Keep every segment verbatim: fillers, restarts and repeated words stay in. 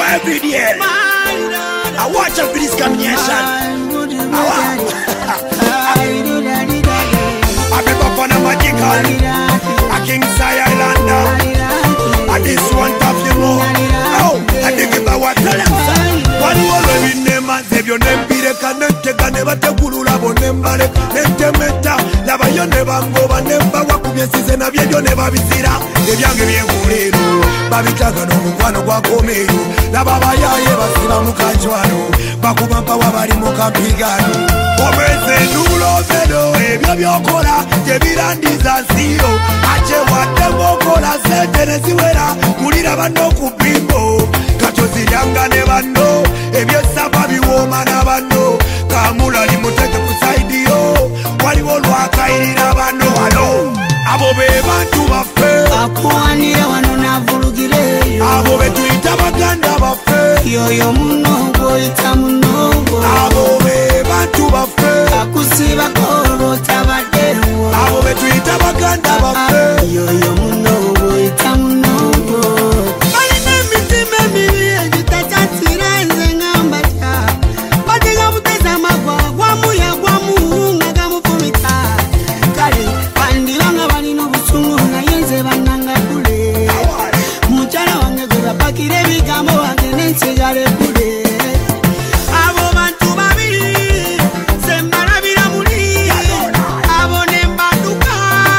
every day. I watch out for this combination. I be up on a magical, a King Sai Islander. And this one top you know. Oh, I think about what tell them. One more living name and save your name. Be the connected and never take Guru Labo Nembale. Nentemeta, Lava you never go and never walk with your season of you never be seen. If you give me a Guru, Babitaka no Muano Guacomero, La Baba Yava Sima Mukajuano, Bakubampa Wabari Mukapigano. Omese nulo pedo, ebyo byokola, tebirandiza siyo. Ache watemokola, sentene siwera, kulira bano kupimbo. Kachozi yanga ne bano, ebyo saba biwoma na bano. Kamula limuteke kusaidiyo, waliwo lwakairira bano wano. Abo be bantu bafe, akuwanira wano navulugireyo. Abo be tuyita baganda bafe, yoyo muno goyita munogo. Abo be bantu bafe, akusiba kolo tabadewo. Abo be tuyita baganda bafe, yoyo muno goyita munogo. Balina mitima mibi egitatira nze ngambata. Batega buteza magwa gwamuya gwamu ngaga mufumita. Kale bandibanga balina obusungu naye nze bannanga kule. Mukyala wange gwe bapakira ebigambo wange nensigale kule. Abo bantu babiri sembalabira muli. Abo ne mbaduka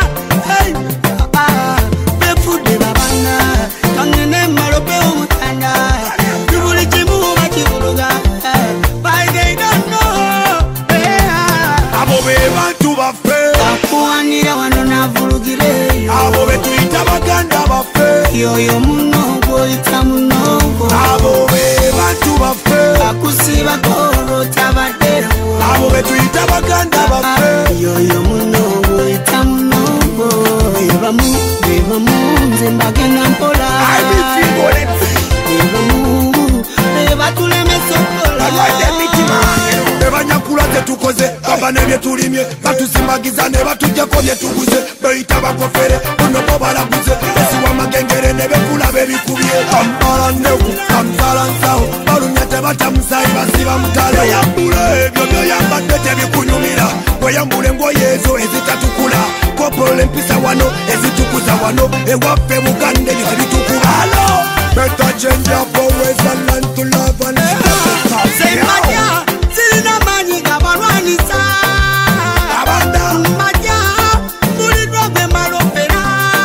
befudde babana kangene malope omutanda bibuli kimu bakibuluga but they don't know. Abo be bantu bafe, akuwanira wano navulugireyo. abo be tuyita baganda bafe, yoyo muno goyita munogo. abo be bantu bafe, akusiba kolo tabadewo. abo be tuyita baganda bafe, yoyo muno goyita munogo. Bebamu bebamu nze mbagenda mpola. I be feel it. Bebamu bebatulemesa okola. I like them mitima. Ebanyakula tetukoze, baba nebye tulimye, batusimbagiza ne batujjako bye tuguze, beyita bakofere, bono bo balaguze, esiwa magengere ne bekula bebikubye. Kampala nneku, kampala nsawo, balumya tebatamusayi basiba mutale. Weyambule ebyo byoyambadde tebikunyumira, weyambule engoye ezo ezitatukula, kopolo empisa wano ezitukuza wano, ewaffe Buganda ebyo ebitukuba. Better change your ways and learn to love and love. Say Maja, sirina manyi gabalwanisa. Abanda Maja, mulidwa gwe malopera.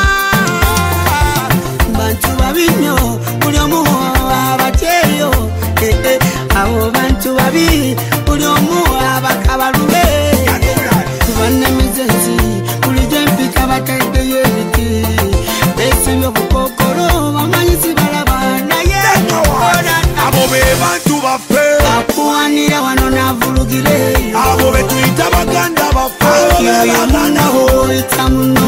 Bantu babinyo, buli omu abateeyo. Eh, eh, abo bantu babi, buli omu abakabalube. Banemizenzi, buli gye mpita bataddeyo ebiti. Besibye obukokolo, bamanyisi balaba naye. abo be bantu bafe, akuwanira wano navulugireyo. abo be tuyita baganda bafe, yoyo muno goyita muno.